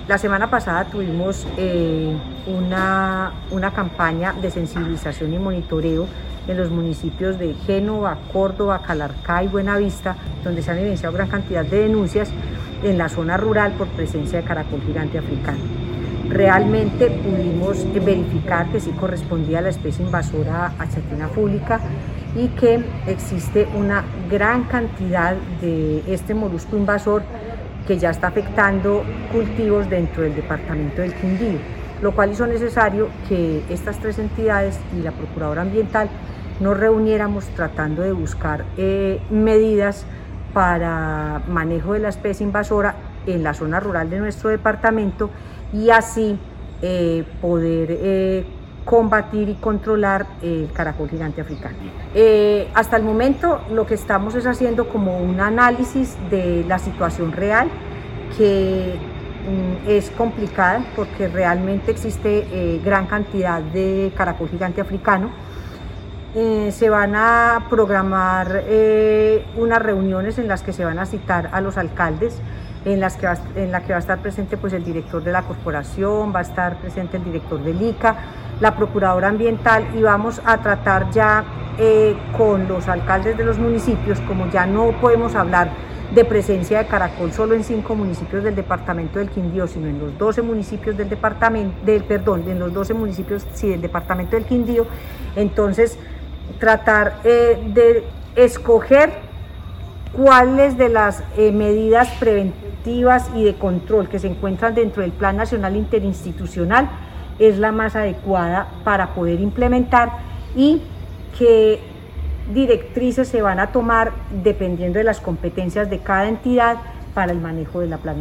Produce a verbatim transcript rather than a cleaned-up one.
La semana pasada tuvimos eh, una, una campaña de sensibilización y monitoreo en los municipios de Génova, Córdoba, Calarcá y Buenavista, donde se han evidenciado gran cantidad de denuncias en la zona rural por presencia de caracol gigante africano. Realmente pudimos verificar que sí correspondía a la especie invasora Achatina fulica y que existe una gran cantidad de este molusco invasor que ya está afectando cultivos dentro del departamento del Quindío, lo cual hizo necesario que estas tres entidades y la Procuradora Ambiental nos reuniéramos tratando de buscar eh, medidas para manejo de la especie invasora en la zona rural de nuestro departamento y así eh, poder eh, combatir y controlar el caracol gigante africano. Eh, hasta el momento lo que estamos es haciendo como un análisis de la situación real, que mm, es complicada porque realmente existe eh, gran cantidad de caracol gigante africano. Eh, se van a programar eh, unas reuniones en las que se van a citar a los alcaldes, en las que va, en la que va a estar presente pues el director de la corporación, va a estar presente el director del I C A, la Procuradora Ambiental, y vamos a tratar ya eh, con los alcaldes de los municipios, como ya no podemos hablar de presencia de caracol solo en cinco municipios del departamento del Quindío, sino en los doce municipios del departamento, del, perdón, en los doce municipios sí, del departamento del Quindío. Entonces, tratar eh, de escoger cuáles de las eh, medidas preventivas y de control que se encuentran dentro del Plan Nacional Interinstitucional es la más adecuada para poder implementar y qué directrices se van a tomar dependiendo de las competencias de cada entidad para el manejo de la planificación.